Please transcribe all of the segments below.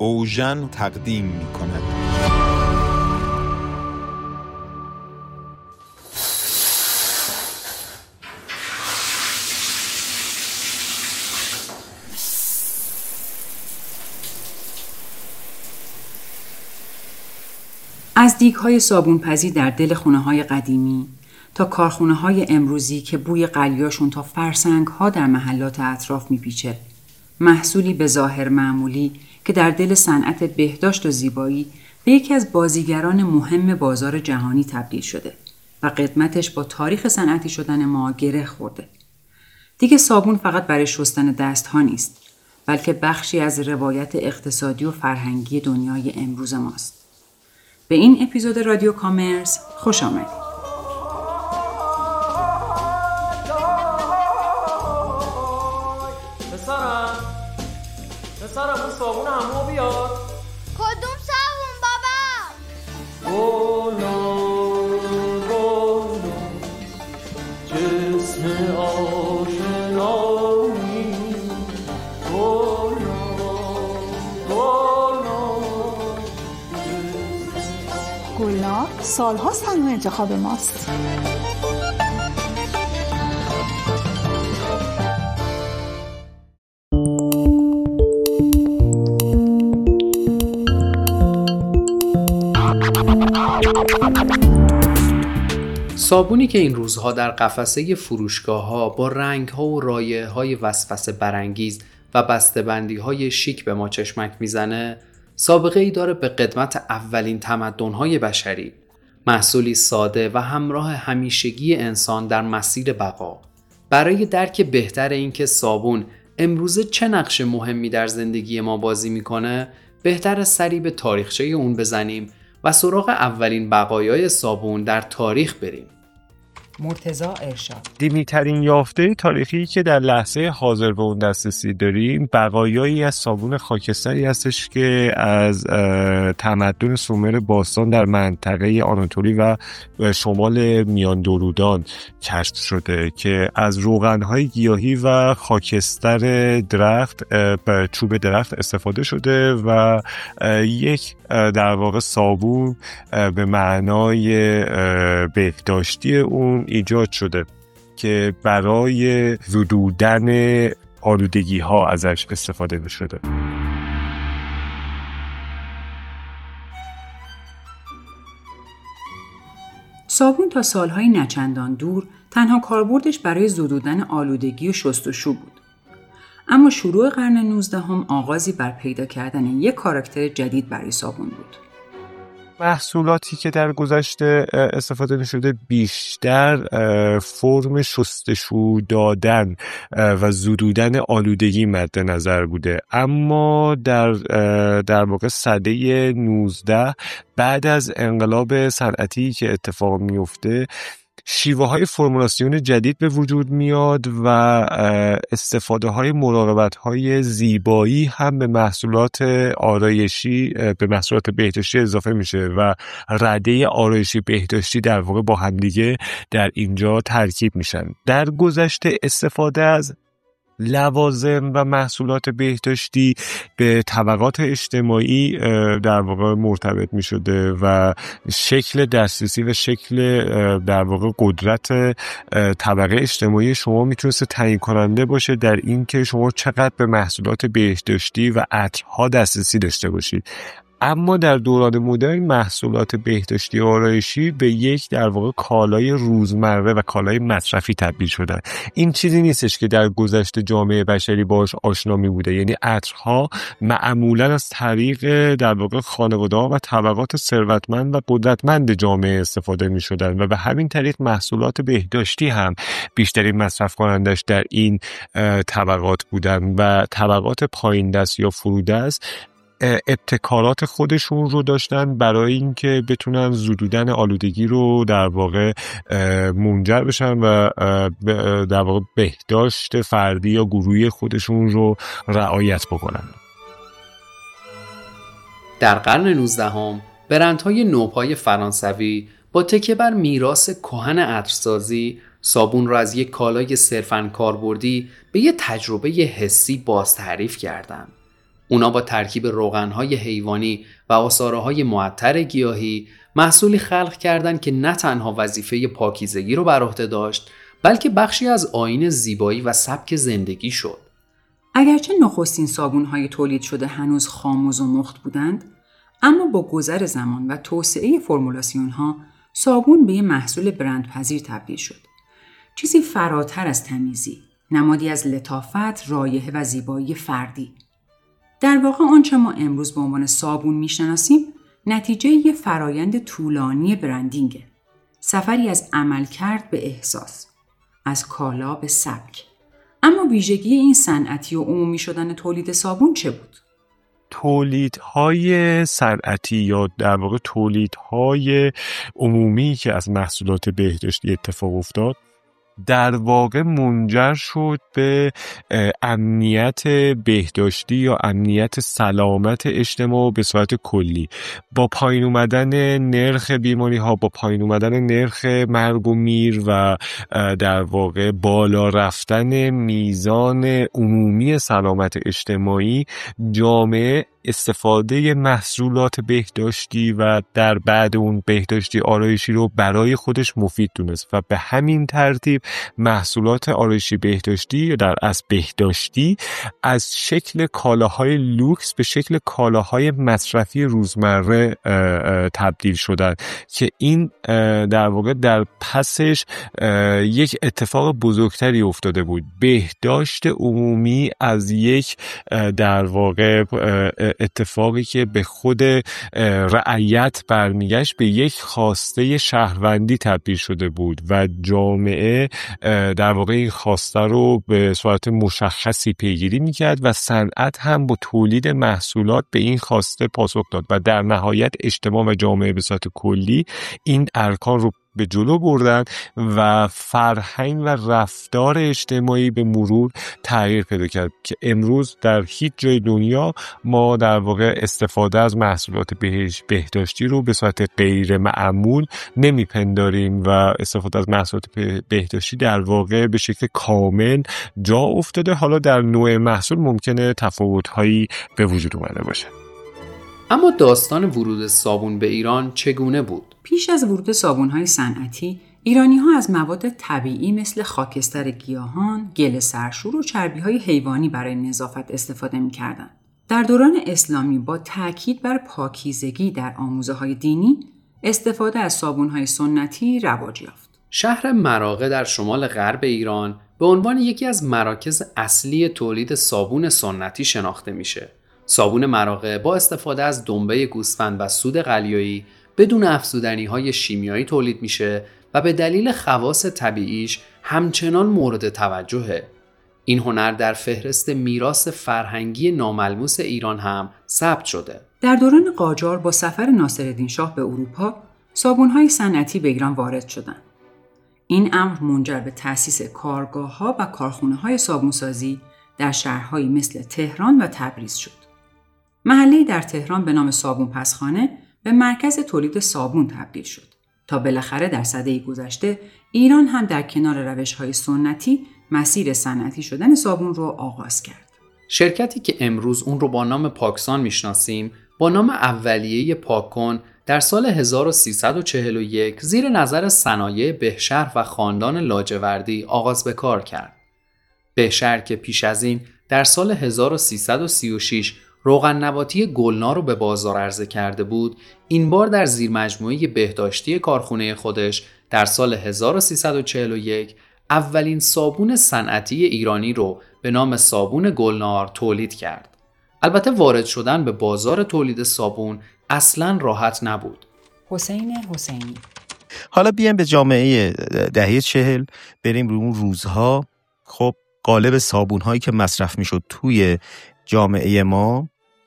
اوژن تقدیم می‌کند. از دیگ‌های صابون‌پزی در دل خونه‌های قدیمی تا کارخونه‌های امروزی که بوی قلیاشون تا فرسنگ‌ها در محلات اطراف میپیچه، محصولی به ظاهر معمولی که در دل صنعت بهداشت و زیبایی به یکی از بازیگران مهم بازار جهانی تبدیل شده و قدمتش با تاریخ صنعتی شدن ما گره خورده. دیگه صابون فقط برای شستن دست‌ها نیست، بلکه بخشی از روایت اقتصادی و فرهنگی دنیای امروز ماست. به این اپیزود رادیو کامرس خوش آمدید. پسرم اون صابون همو بیار. کدوم صابون بابا؟ گلو جسم آشنایی گلنار سالها صنوع انتخاب ماست. صابونی که این روزها در قفسه فروشگاه‌ها با رنگ‌ها و رایحه‌های وسوسه برانگیز و بسته‌بندی‌های شیک به ما چشمک میزنه، سابقه‌ای داره به قدمت اولین تمدن‌های بشری، محصولی ساده و همراه همیشگی انسان در مسیر بقا. برای درک بهتر این که صابون امروزه چه نقش مهمی در زندگی ما بازی میکنه، بهتر سری به تاریخچه اون بزنیم و سراغ اولین بقایای صابون در تاریخ بریم. مرتضی ارشاد. قدیمی‌ترین یافته تاریخی که در لحظه حاضر به اون دسترسی داریم بقایایی از صابون خاکستری هستش که از تمدن سومر باستان در منطقه آناتولی و شمال میان درودان کشف شده که از روغن‌های گیاهی و خاکستر درخت چوب درخت استفاده شده و یک در واقع صابون به معنای بهداشتی اون ایجاد شده که برای زدودن آلودگی ها ازش استفاده می شده. صابون تا سالهای نچندان دور تنها کاربردش برای زدودن آلودگی و شستشو بود. اما شروع قرن 19 آغازی بر پیدا کردن یک کاراکتر جدید برای صابون بود. محصولاتی که در گذشته استفاده نشده بیشتر فرم شستشو دادن و زدودن آلودگی مد نظر بوده، اما در واقع سده 19 بعد از انقلاب صنعتی که اتفاق میفته شیوه های فرمولاسیون جدید به وجود میاد و استفاده های مراقبت های زیبایی هم به محصولات آرایشی به محصولات بهداشتی اضافه میشه و رده آرایشی بهداشتی در واقع با همدیگه در اینجا ترکیب میشن. در گذشته استفاده از لوازم و محصولات بهداشتی به طبقات اجتماعی در واقع مرتبط می شده و شکل دسترسی و شکل در واقع قدرت طبقه اجتماعی شما میتونست تعیین کننده باشه در این که شما چقدر به محصولات بهداشتی و عطرها دسترسی داشته باشید. اما در دوران مدرن محصولات بهداشتی و آرایشی به یک در واقع کالای روزمره و کالای مصرفی تبدیل شدن. این چیزی نیستش که در گذشته جامعه بشری باهاش آشنا می بوده، یعنی عطرها معمولا از طریق در واقع خانواده‌ها و طبقات ثروتمند و قدرتمند جامعه استفاده می شدن و به همین طریق محصولات بهداشتی هم بیشترین مصرف کنندش در این طبقات بودن و طبقات پایین دست یا فرودست ابتکارات خودشون رو داشتن برای اینکه بتونن زدودن آلودگی رو در واقع منجر بشن و در واقع بهداشت فردی یا گروهی خودشون رو رعایت بکنن. در قرن 19 برندهای نوپای فرانسوی با تکیه بر میراث کهن عطرسازی صابون را از یک کالای صرفاً کاربردی به یک تجربه حسی باز تعریف کردند. اونا با ترکیب روغن‌های حیوانی و عصاره‌های معطر گیاهی محصولی خلق کردند که نه تنها وظیفه پاکیزگی رو بر عهده داشت، بلکه بخشی از آیین زیبایی و سبک زندگی شد. اگرچه نخستین صابون‌های تولید شده هنوز خام و زمخت بودند، اما با گذر زمان و توسعه فرمولاسیون‌ها صابون به یک محصول برندپذیر تبدیل شد. چیزی فراتر از تمیزی، نمادی از لطافت، رایحه و زیبایی فردی. در واقع آنچه ما امروز به عنوان صابون میشناسیم، نتیجه یک فرایند طولانی برندینگه. سفری از عملکرد به احساس، از کالا به سبک. اما ویژگی این صنعتی و عمومی شدن تولید صابون چه بود؟ تولیدهای صنعتی یا در واقع تولیدهای عمومی که از محصولات بهداشتی اتفاق افتاد در واقع منجر شد به امنیت بهداشتی یا امنیت سلامت اجتماع به صورت کلی. با پایین اومدن نرخ بیماری ها، با پایین اومدن نرخ مرگ و میر و در واقع بالا رفتن میزان عمومی سلامت اجتماعی، جامعه استفاده محصولات بهداشتی و در بعد اون بهداشتی آرایشی رو برای خودش مفید دونست و به همین ترتیب محصولات آرایشی بهداشتی یا در اصل بهداشتی از شکل کالاهای لوکس به شکل کالاهای مصرفی روزمره تبدیل شدن که این در واقع در پسش یک اتفاق بزرگتری افتاده بود. بهداشت عمومی از یک در واقع اتفاقی که به خود رعیت برمیگشت به یک خواسته شهروندی تبدیل شده بود و جامعه در واقع این خواسته رو به صورت مشخصی پیگیری میکرد و صنعت هم با تولید محصولات به این خواسته پاسخ داد و در نهایت اجتماع و جامعه به صورت کلی این ارکان رو به جلو بردن و فرهنگ و رفتار اجتماعی به مرور تغییر پیدا کرد که امروز در هیچ جای دنیا ما در واقع استفاده از محصولات بهداشتی رو به صورت غیر معمول نمیپنداریم و استفاده از محصولات بهداشتی در واقع به شکل کامل جا افتاده. حالا در نوع محصول ممکنه تفاوت‌هایی به وجود اومده باشه. اما داستان ورود صابون به ایران چگونه بود؟ پیش از ورود صابون‌های صنعتی، ایرانی‌ها از مواد طبیعی مثل خاکستر گیاهان، گل سرشور و چربی‌های حیوانی برای نظافت استفاده می‌کردند. در دوران اسلامی با تأکید بر پاکیزگی در آموزه‌های دینی، استفاده از صابون‌های سنتی رواج یافت. شهر مراغه در شمال غرب ایران به عنوان یکی از مراکز اصلی تولید صابون سنتی شناخته میشه. صابون مراغه با استفاده از دنبه گوسفند و سود قلیایی بدون افزودنی‌های شیمیایی تولید میشه و به دلیل خواص طبیعیش همچنان مورد توجهه. این هنر در فهرست میراث فرهنگی ناملموس ایران هم ثبت شده. در دوران قاجار با سفر ناصرالدین شاه به اروپا، صابون‌های صنعتی به ایران وارد شدند. این امر منجر به تأسیس کارگاه‌ها و کارخانه‌های صابونسازی در شهرهایی مثل تهران و تبریز شد. محله‌ای در تهران به نام صابون پسخانه به مرکز تولید صابون تبدیل شد تا بالاخره در سده گذشته ایران هم در کنار روش‌های سنتی مسیر صنعتی شدن صابون رو آغاز کرد. شرکتی که امروز اون رو با نام پاکسان میشناسیم با نام اولیه پاککن در سال 1341 زیر نظر صنایع بهشهر و خاندان لاجوردی آغاز به کار کرد. بهشهر که پیش از این در سال 1336 روغن نباتی گلنا رو به بازار عرضه کرده بود، این بار در زیر مجموعه بهداشتی کارخونه خودش در سال 1341 اولین صابون صنعتی ایرانی رو به نام صابون گلنار تولید کرد. البته وارد شدن به بازار تولید صابون اصلاً راحت نبود. حسین حسینی. حالا بیایم به جامعه دهه 40 بریم رو اون روزها. خب قالب صابون‌هایی که مصرف میشد توی جامعه ما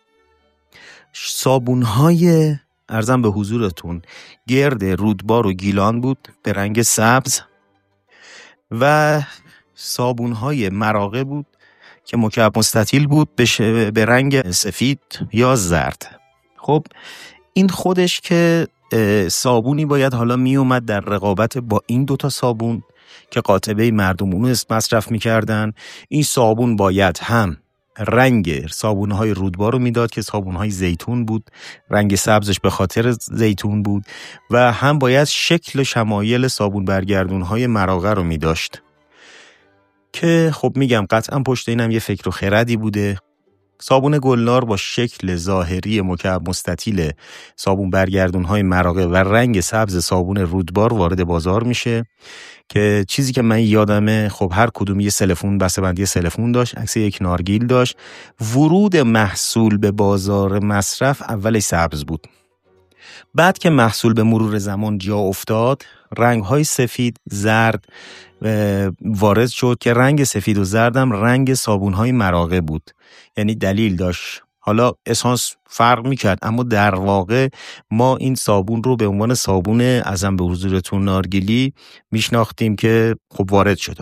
صابون‌های عرضم به حضورتون گرد رودبار و گیلان بود به رنگ سبز و صابون‌های مراغه بود که مکعب مستطیل بود به رنگ سفید یا زرد. خب این خودش که صابونی باید حالا می اومد در رقابت با این دوتا صابون که قاطبه مردم اونو مصرف می‌کردن. این صابون باید هم رنگ صابون‌های رودبار رو میداد که صابون‌های زیتون بود، رنگ سبزش به خاطر زیتون بود، و هم باید شکل شمایل صابون برگردون‌های مراغه رو میداشت که خب میگم قطعا پشت اینم یه فکر و خردی بوده. صابون گلنار با شکل ظاهری مکعب مستطیل صابون برگردون‌های مراغه و رنگ سبز صابون رودبار وارد بازار میشه که چیزی که من یادمه خب هر کدوم یه سلفون، بسته‌بندی سلفون داشت، عکس یک نارگیل داشت. ورود محصول به بازار مصرف اولش سبز بود، بعد که محصول به مرور زمان جا افتاد رنگ‌های سفید، زرد وارد شد که رنگ سفید و زردم رنگ صابون‌های مراغه بود، یعنی دلیل داشت. حالا اسانس فرق میکرد اما در واقع ما این صابون رو به عنوان صابون ازم به حضورتون نارگیلی میشناختیم که خب وارد شده.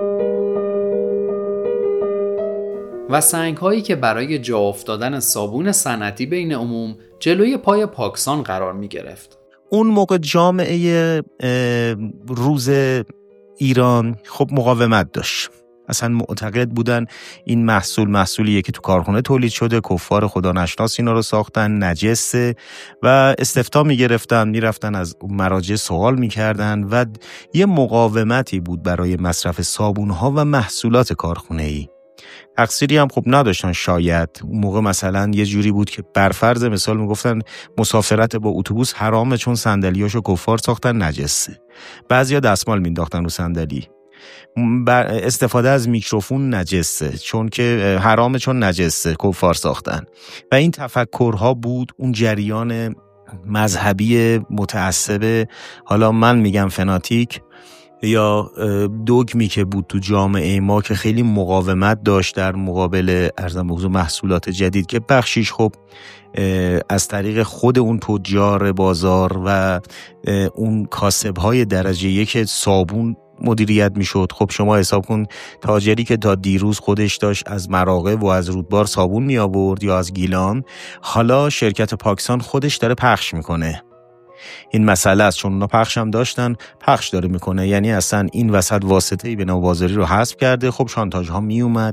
و سنگ‌هایی که برای جا افتادن صابون صنعتی بین عموم جلوی پای پاکسان قرار می‌گرفت. اون موقع جامعه روز ایران خب مقاومت داشت، اصلا معتقد بودن این محصولیه که تو کارخونه تولید شده، کفار خدا نشناس اینا رو ساختن، نجسه، و استفتاء میگرفتن، میرفتن از مراجع سوال میکردن و یه مقاومتی بود برای مصرف صابون‌ها و محصولات کارخونه‌ای. تقصیری هم خب نداشتن شاید. اون موقع مثلا یه جوری بود که بر فرض مثال میگفتن مسافرت با اتوبوس حرامه چون صندلیاشو کفار ساختن نجسه. بعضیا دستمال مینداختن رو صندلی. استفاده از میکروفون نجسه چون که حرامه چون نجسه کفار ساختن. و این تفکرها بود، اون جریان مذهبی متعصب، حالا من میگم فناتیک یا دوگمی که بود تو جامعه ما که خیلی مقاومت داشت در مقابل ارزم به حضور محصولات جدید که بخشیش خب از طریق خود اون تجار بازار و اون کاسب‌های درجه یک صابون مدیریت میشد. خب شما حساب کن تاجری که تا دیروز خودش داشت از مراغه و از رودبار صابون می آورد یا از گیلان، حالا شرکت پاکسان خودش داره پخش میکنه. این مسئله است چون اونا پخش هم داشتن، پخش داره میکنه، یعنی اصلا این وسط واسطه‌ای به نوبازاری رو حذف کرده. خب شانتاژ ها می اومد،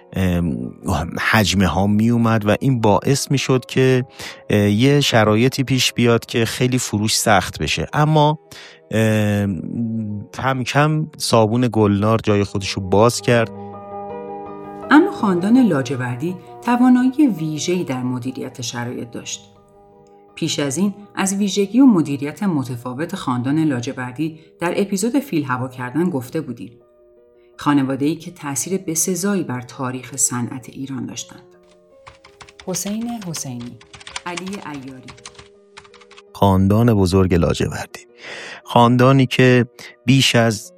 حجمه ها می اومد و این باعث می شد که یه شرایطی پیش بیاد که خیلی فروش سخت بشه. اما کم کم صابون گلنار جای خودش رو باز کرد. اما خاندان لاجوردی توانایی ویژه‌ای در مدیریت شرایط داشت. پیش از این از ویژگی و مدیریت متفاوت خاندان لاجوردی در اپیزود فیل هوا کردن گفته بودیم. خانواده‌ای که تأثیر بسزایی بر تاریخ صنعت ایران داشتند. حسین حسینی، علی عیاری. خاندان بزرگ لاجوردی، خاندانی که بیش از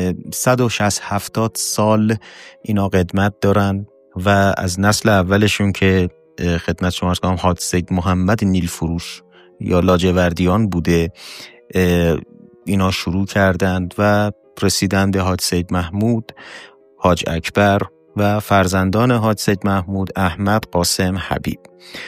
160-70 سال اینا قدمت دارن و از نسل اولشون که خدمت شما عرض کنم حاج سید محمد نیلفروش یا لاجوردیان بوده اینا شروع کردند و رسیدند به حاج سید محمود، حاج اکبر و فرزندان حاج سید محمود احمد، قاسم، حبیب.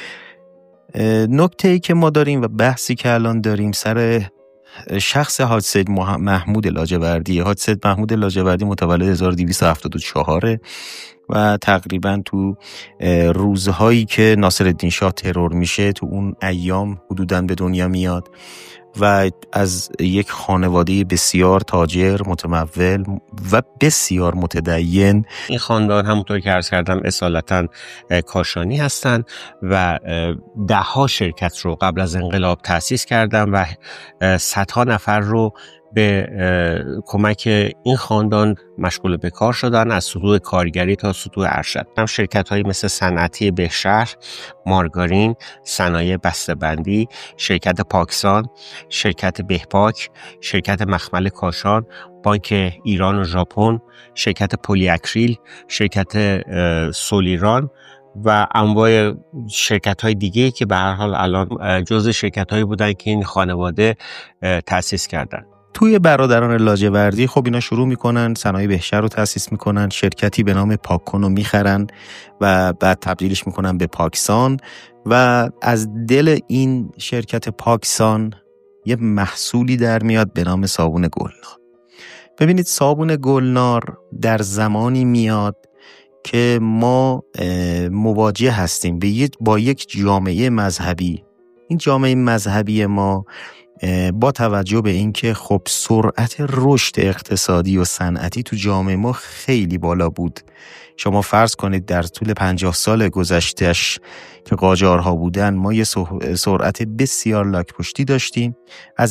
نکته‌ای که ما داریم و بحثی که الان داریم سر شخص حاج سید محمود لاجوردی. حاج سید محمود لاجوردی متولد 1274 و تقریبا تو روزهایی که ناصرالدین شاه ترور میشه تو اون ایام حدوداً به دنیا میاد و از یک خانواده بسیار تاجر، متمول و بسیار متدین. این خاندان همونطور که عرض کردم اصالتاً کاشانی هستند و 10 شرکت رو قبل از انقلاب تأسیس کردن و صدها نفر رو به کمک این خاندان مشغول به کار شدن، از سطوح کارگری تا سطوح ارشد. هم شرکت‌هایی مثل صنعتی بهشهر، مارگارین، صنایع بسته‌بندی، شرکت پاکسان، شرکت بهپاک، شرکت مخمل کاشان، بانک ایران و ژاپن، شرکت پلی اکریل، شرکت سولیران و انواع شرکت‌های دیگه که به هر حال الان جزء شرکت‌هایی بودن که این خانواده تأسیس کردن. توی برادران لاجوردی خب اینا شروع میکنن صنایع بهشهر رو تأسیس میکنن، شرکتی به نام پاککن رو میخرن و بعد تبدیلش میکنن به پاکسان و از دل این شرکت پاکسان یه محصولی در میاد به نام صابون گلنار. ببینید صابون گلنار در زمانی میاد که ما مواجه هستیم با یک جامعه مذهبی. این جامعه مذهبی ما با توجه به اینکه خب سرعت رشد اقتصادی و صنعتی تو جامعه ما خیلی بالا بود. شما فرض کنید در طول 50 سال گذشتهش که قاجارها بودن ما یه سرعت بسیار لاک پشتی داشتیم. از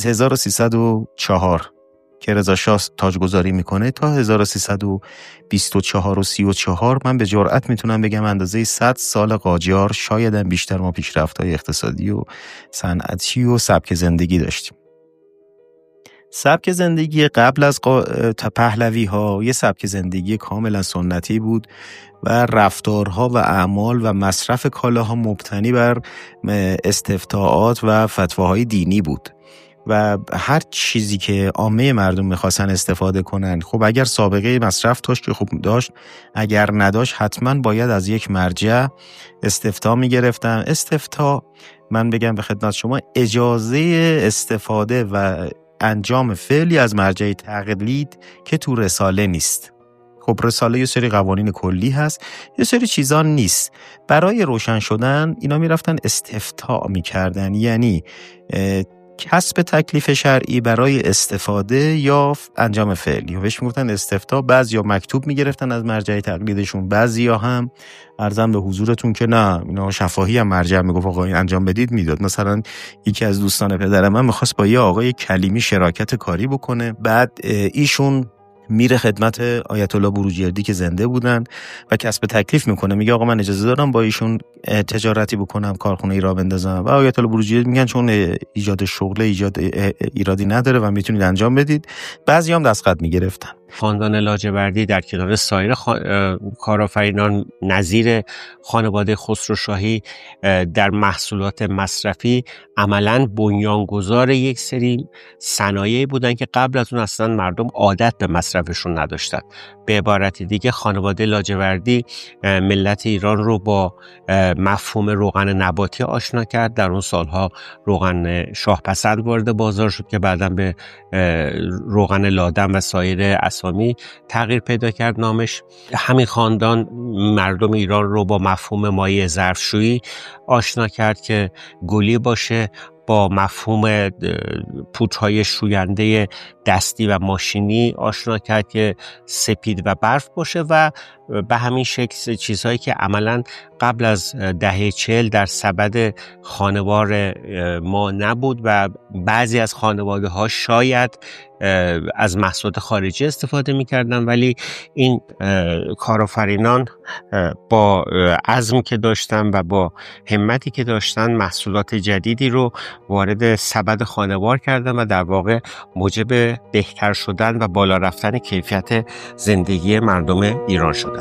1304 که رضا شاه تاجگذاری میکنه تا 1324 و 34 من به جرئت میتونم بگم اندازه 100 سال قاجار، شاید هم بیشتر، ما پیشرفت‌های اقتصادی و صنعتی و سبک زندگی داشتیم. سبک زندگی قبل از پهلوی ها یه سبک زندگی کاملا سنتی بود و رفتارها و اعمال و مصرف کالاها مبتنی بر استفتاءات و فتواهای دینی بود و هر چیزی که عامه مردم میخواستن استفاده کنن، خب اگر سابقه مصرف داشت که خب داشت، اگر نداشت حتما باید از یک مرجع استفتاء میگرفتن. استفتاء من بگم به خدمت شما اجازه استفاده و انجام فعلی از مرجع تقلید که تو رساله نیست. خب رساله یه سری قوانین کلی هست، یه سری چیزا نیست. برای روشن شدن اینا میرفتن استفتاء میکردن، یعنی کسب تکلیف شرعی برای استفاده یا انجام فعلی. بهش میگفتن استفتاء. بعضیا مکتوب میگرفتن از مرجع تقلیدشون، بعضیا هم عرضم به حضورتون که نه اینا شفاهی هم مرجع میگفت آقا این انجام بدید میداد. مثلا یکی از دوستان پدر من میخواست با یه آقای کلیمی شراکت کاری بکنه، بعد ایشون میره خدمت آیت الله بروجردی که زنده بودن و کسب تکلیف میکنه، میگه آقا من اجازه دارم با ایشون تجارتی بکنم، کارخونه ای را بندازم. و آیت الله بروجردی میگن چون ایجاد شغل ایرادی نداره و میتونید انجام بدید. بعضی هم دستخط میگرفتن. خاندان لاجوردی در کنار سایر کارآفرینان نظیر خانواده خسروشاهی در محصولات مصرفی عملاً بنیانگذار یک سری صنایعی بودن که قبل از اون اصلا مردم عادت به مصرفشون نداشتن. به عبارت دیگه خانواده لاجوردی ملت ایران رو با مفهوم روغن نباتی آشنا کرد. در اون سالها روغن شاهپسند وارد بازار شد که بعداً به روغن لادم و سایر اسامی تغییر پیدا کرد نامش. همین خاندان مردم ایران رو با مفهوم مایع ظرفشویی آشنا کرد که گلی باشه، با مفهوم پودرهای شوینده دستی و ماشینی آشنا کرد که سپید و برف باشه و به همین شکل چیزهایی که عملاً قبل از دهه 40 در سبد خانوار ما نبود و بعضی از خانواده ها شاید از محصولات خارجی استفاده می‌کردن، ولی این کارآفرینان با عزم که داشتن و با همتی که داشتن محصولات جدیدی رو وارد سبد خانوار کردن و در واقع موجب بهتر شدن و بالا رفتن کیفیت زندگی مردم ایران شدن.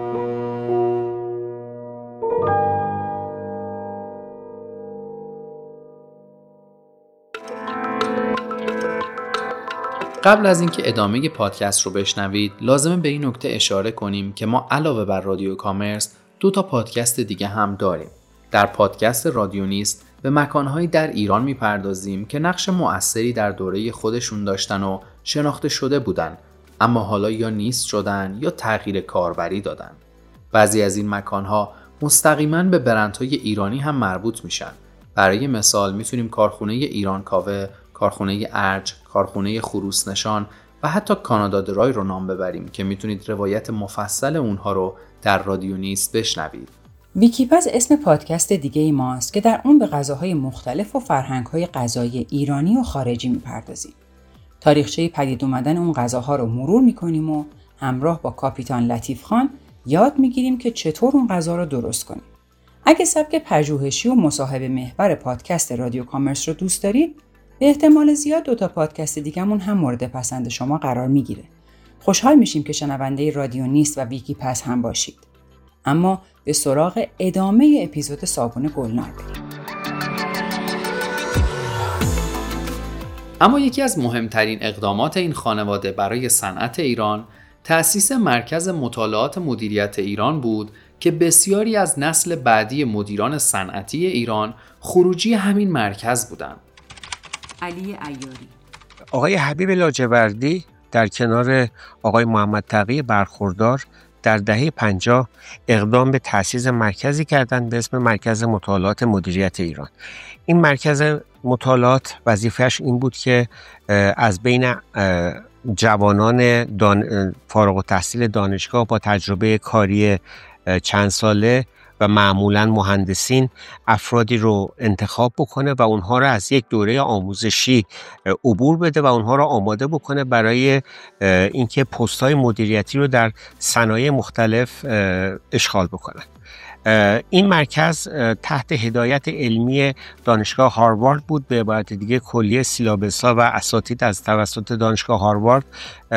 قبل از اینکه ادامه پادکست رو بشنوید لازمه به این نکته اشاره کنیم که ما علاوه بر رادیو کامرس 2 پادکست دیگه هم داریم. در پادکست رادیو نیست به مکانهایی در ایران میپردازیم که نقش مؤثری در دوره خودشون داشتن و شناخته شده بودن، اما حالا یا نیست شدن یا تغییر کاربری دادن. بعضی از این مکانها مستقیما به برندهای ایرانی هم مربوط میشن. برای مثال میتونیم کارخونه ایران کاوه، کارخونه ارج، کارخونه خروس نشان و حتی کانادا درای رو نام ببریم که میتونید روایت مفصل اونها رو در رادیو نیست بشنوید. ویکیپز اسم پادکست دیگه ای ماست که در اون به غذاهای مختلف و فرهنگ‌های غذایی ایرانی و خارجی میپردازیم. تاریخچه پدید اومدن اون غذاها رو مرور میکنیم و همراه با کاپیتان لطیف خان یاد میگیریم که چطور اون غذا رو درست کنیم. اگه سبک پژوهشی و مصاحبه محور پادکست رادیو کامرس رو دوست دارید، به احتمال زیاد 2 پادکست دیگه‌مون هم مورد پسند شما قرار میگیره. خوشحال میشیم که شنونده رادیو نیست و ویکیپز هم باشید. اما به سراغ ادامه اپیزود صابون گلنار بریم. اما یکی از مهمترین اقدامات این خانواده برای صنعت ایران تأسیس مرکز مطالعات مدیریت ایران بود که بسیاری از نسل بعدی مدیران صنعتی ایران خروجی همین مرکز بودند. علی عیاری، آقای حبیب لاجوردی در کنار آقای محمد تقی برخوردار در دهه 50 اقدام به تأسیس مرکزی کردند به اسم مرکز مطالعات مدیریت ایران. این مرکز مطالعات وظیفه‌اش این بود که از بین جوانان فارغ التحصیل دانشگاه با تجربه کاری چند ساله و معمولاً مهندسین افرادی رو انتخاب بکنه و اونها رو از یک دوره آموزشی عبور بده و اونها رو آماده بکنه برای اینکه پست‌های مدیریتی رو در صنایع مختلف اشغال بکنن. این مرکز تحت هدایت علمی دانشگاه هاروارد بود، به عبارت دیگه کلیه سیلابس‌ها و اساتید از توسط دانشگاه هاروارد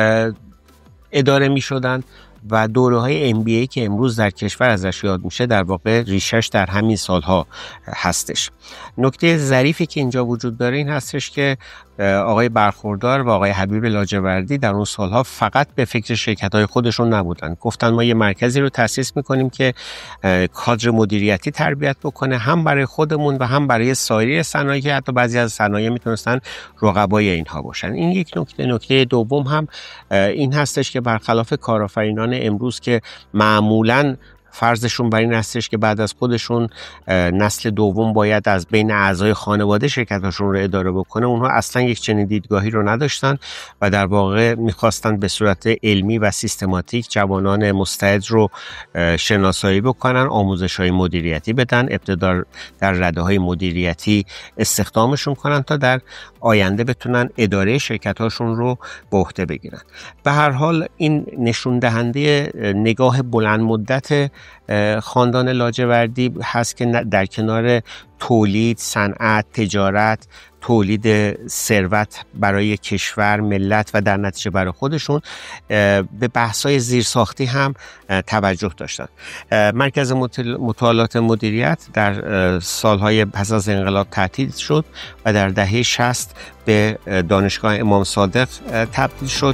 اداره می شدند و دوره‌های MBA که امروز در کشور ازش یاد میشه در واقع ریشش در همین سالها هستش. نکته ظریفی که اینجا وجود داره این هستش که آقای برخوردار و آقای حبیب لاجوردی در اون سالها فقط به فکر شرکت‌های خودشون نبودن. گفتن ما یه مرکزی رو تأسیس می‌کنیم که کادر مدیریتی تربیت بکنه، هم برای خودمون و هم برای سایر صنایع که حتی بعضی از صنایع میتونستن رقبای اینها باشن. این یک نکته. نکته دوم هم این هستش که برخلاف کارآفرینان امروز که معمولاً فرضشون بر این هستش که بعد از خودشون نسل دوم باید از بین اعضای خانواده شرکتاشون رو اداره بکنه، اونها اصلا یک چنین دیدگاهی رو نداشتن و در واقع میخواستن به صورت علمی و سیستماتیک جوانان مستعد رو شناسایی بکنن، آموزش‌های مدیریتی بدن، ابتدا در رده‌های مدیریتی استخدامشون کنن تا در آینده بتونن اداره شرکتاشون رو به عهده بگیرن. به هر حال این نشون دهنده نگاه بلند مدت خاندان لاجوردی هست که در کنار تولید، صنعت، تجارت، تولید ثروت برای کشور، ملت و در نتیجه برای خودشون به بحث‌های زیرساختی هم توجه داشتن. مرکز مطالعات مدیریت در سالهای پس از انقلاب تعطیل شد و در دهه 60 به دانشگاه امام صادق تبدیل شد.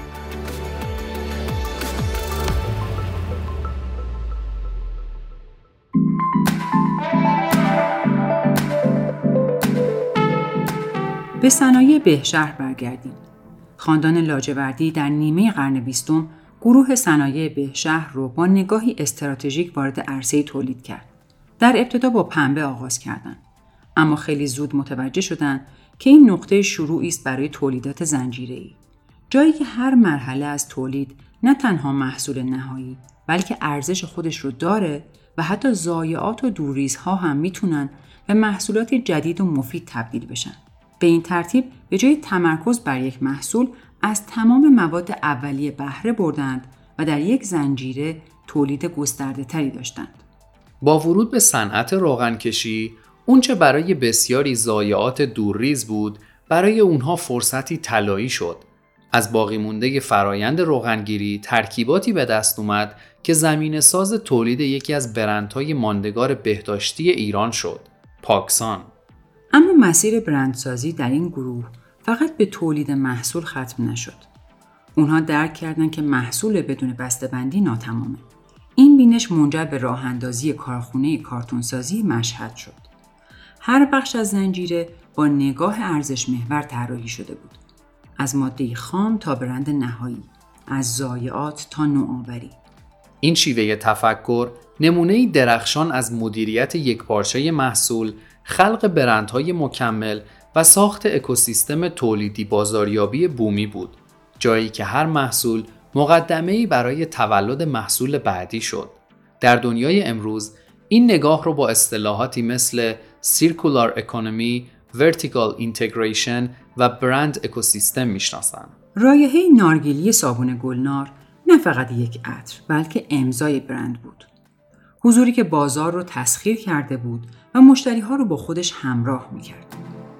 به صنایع بهشهر برگردیم. خاندان لاجوردی در نیمه قرن 20 گروه صنایع بهشهر رو با نگاهی استراتژیک وارد عرصه تولید کرد. در ابتدا با پنبه آغاز کردند، اما خیلی زود متوجه شدند که این نقطه شروعی است برای تولیدات زنجیره‌ای، جایی که هر مرحله از تولید نه تنها محصول نهایی بلکه ارزش خودش رو داره و حتی ضایعات و دوریزها هم میتونن به محصولات جدید و مفید تبدیل بشن. به این ترتیب به جای تمرکز بر یک محصول از تمام مواد اولیه بهره بردند و در یک زنجیره تولید گسترده تری داشتند. با ورود به صنعت روغنکشی، اونچه برای بسیاری ضایعات دورریز بود، برای اونها فرصتی طلایی شد. از باقی مونده فرایند روغنگیری ترکیباتی به دست اومد که زمینه ساز تولید یکی از برندهای ماندگار بهداشتی ایران شد، پاکسان. اما مسیر برندسازی در این گروه فقط به تولید محصول ختم نشد. اونها درک کردند که محصول بدون بسته‌بندی ناتمامه. این بینش منجر به راه اندازی کارخونه کارتونسازی مشهد شد. هر بخش از زنجیره با نگاه ارزش محور طراحی شده بود. از ماده خام تا برند نهایی، از ضایعات تا نوآوری. این شیوه تفکر نمونه‌ای درخشان از مدیریت یکپارچه محصول، خلق برندهای مکمل و ساخت اکوسیستم تولیدی بازاریابی بومی بود، جایی که هر محصول مقدمه‌ای برای تولد محصول بعدی شد. در دنیای امروز این نگاه رو با اصطلاحاتی مثل Circular Economy، Vertical Integration و برند اکوسیستم میشناسن. رایحه نارگیلی صابون گلنار نه فقط یک عطر بلکه امضای برند بود. حضوری که بازار رو تسخیر کرده بود و مشتری‌ها رو با خودش همراه می‌کرد.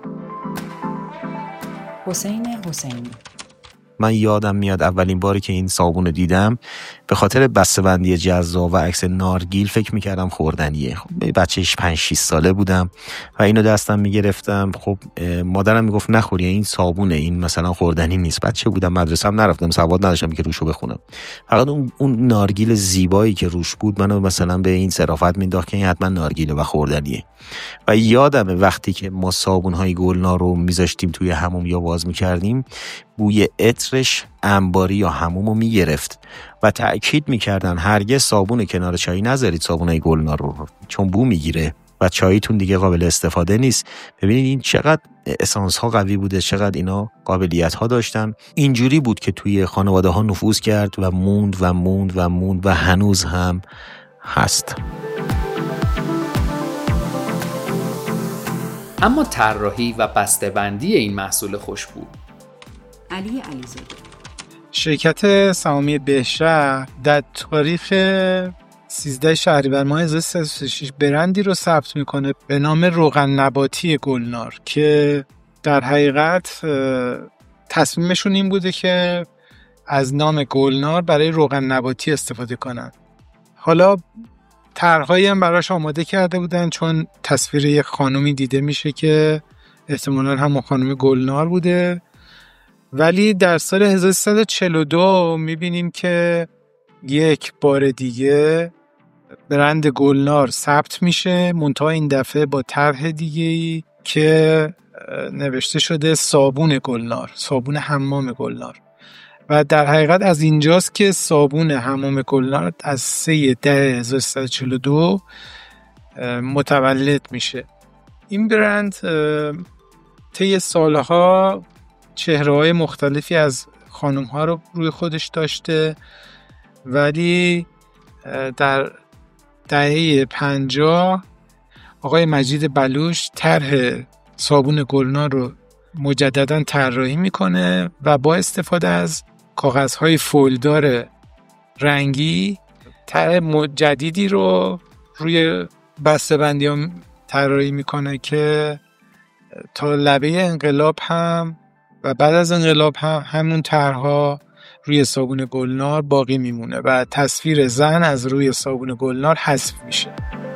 حسین حسینی. من یادم میاد اولین باری که این صابون رو دیدم به خاطر بسته‌بندی جذاب و عکس نارگیل فکر میکردم خوردنیه. بچه‌ش 5-6 ساله بودم و اینو دستم میگرفتم. خب مادرم میگفت نخوری، این صابونه، این مثلا خوردنی نیست. بچه بودم، مدرسه‌ام نرفتم، سواد نداشتم که روشو بخونم. فقط اون نارگیل زیبایی که روش بود منو مثلا به این صرافت مینداخت که این حتما نارگیله و خوردنیه. و یادمه وقتی که ما صابون‌های گلنار رو میذاشتیم توی حموم یا باز میکردیم، بوی عطرش انباری یا حمومو میگرفت و تأکید میکردن هرگز صابون کنار چای نذارید، صابونای گلنار رو، چون بو میگیره و چایتون دیگه قابل استفاده نیست. ببینید این چقدر اسانس ها قوی بوده، چقدر اینا قابلیت ها داشتن. اینجوری بود که توی خانواده ها نفوذ کرد و موند و موند و موند و هنوز هم هست. اما طراحی و بسته‌بندی این محصول خوشبو. علی علیزاده. شرکت سهامی بهشهر در تاریخ 13 شهریور ماه 1336 برندی رو ثبت میکنه به نام روغن نباتی گلنار که در حقیقت تصمیمشون این بوده که از نام گلنار برای روغن نباتی استفاده کنن. حالا طرح‌هایی هم براش آماده کرده بودن، چون تصویر یک خانومی دیده میشه که احتمالاً هم خانم گلنار بوده، ولی در سال 1342 میبینیم که یک بار دیگه برند گلنار ثبت میشه، منتها این دفعه با طرح دیگه‌ای که نوشته شده صابون گلنار، صابون حمام گلنار. و در حقیقت از اینجاست که صابون حمام گلنار از 3/10/1342 متولد میشه. این برند طی سالها چهره‌های مختلفی از خانم‌ها رو روی خودش داشته، ولی در دهه 50 آقای مجید بلوش طرح صابون گلنار رو مجددا طراحی میکنه و با استفاده از کاغذهای فولدار رنگی طرح جدیدی رو روی بسته‌بندی ها طراحی میکنه که تا لبه انقلاب هم و بعد از انقلاب هم همون طرح‌ها روی صابون گلنار باقی میمونه و تصویر زن از روی صابون گلنار حذف میشه.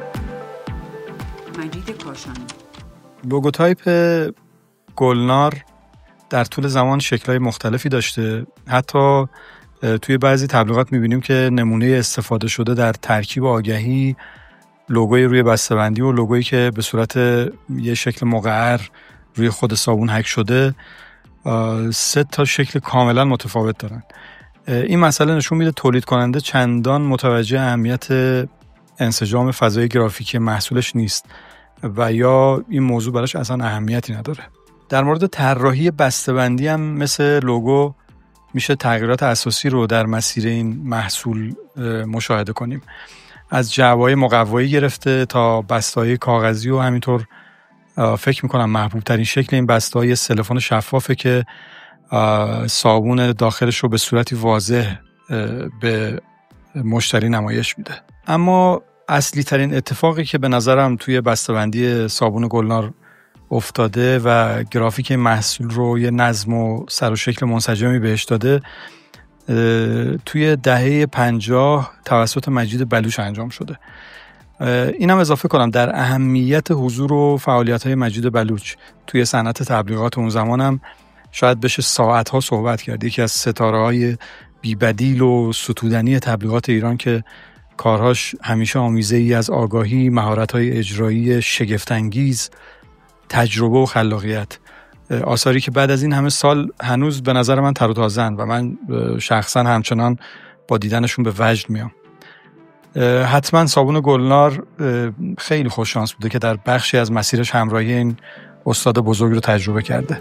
مجید کاشانی. لوگوتایپ گلنار در طول زمان شکل‌های مختلفی داشته. حتی توی بعضی تبلیغات می‌بینیم که نمونه استفاده شده در ترکیب آگهی لوگوی روی بسته‌بندی و لوگویی که به صورت یه شکل مقعر روی خود صابون حک شده 3 تا شکل کاملا متفاوت دارن. این مسئله نشون میده تولید کننده چندان متوجه اهمیت انسجام فضای گرافیکی محصولش نیست و یا این موضوع براش اصلا اهمیتی نداره. در مورد طراحی بسته‌بندی هم مثل لوگو میشه تغییرات اساسی رو در مسیر این محصول مشاهده کنیم. از جعبه‌های مقوایی گرفته تا بسته‌های کاغذی و همینطور فکر میکنم محبوب ترین شکل این بسته‌های سلفون شفافه که صابون داخلش رو به صورتی واضح به مشتری نمایش میده. اما اصلی ترین اتفاقی که به نظرم توی بسته‌بندی صابون گلنار افتاده و گرافیک محصول رو یه نظم و سر و شکل منسجمی بهش داده توی دهه 50 توسط مجید بلوش انجام شده. اینم اضافه کنم در اهمیت حضور و فعالیت‌های مجید بلوچ توی صنعت تبلیغات اون زمانم شاید بشه ساعت‌ها صحبت کرد. یکی از ستاره‌های بی‌بدیل و ستودنی تبلیغات ایران که کارهاش همیشه آمیزه‌ای از آگاهی، مهارت‌های اجرایی شگفت‌انگیز، تجربه و خلاقیت. آثاری که بعد از این همه سال هنوز به نظر من تر و تازه‌اند و من شخصا همچنان با دیدنشون به وجد میام. حتما صابون گلنار خیلی خوش شانس بوده که در بخشی از مسیرش همراهی این استاد بزرگ رو تجربه کرده.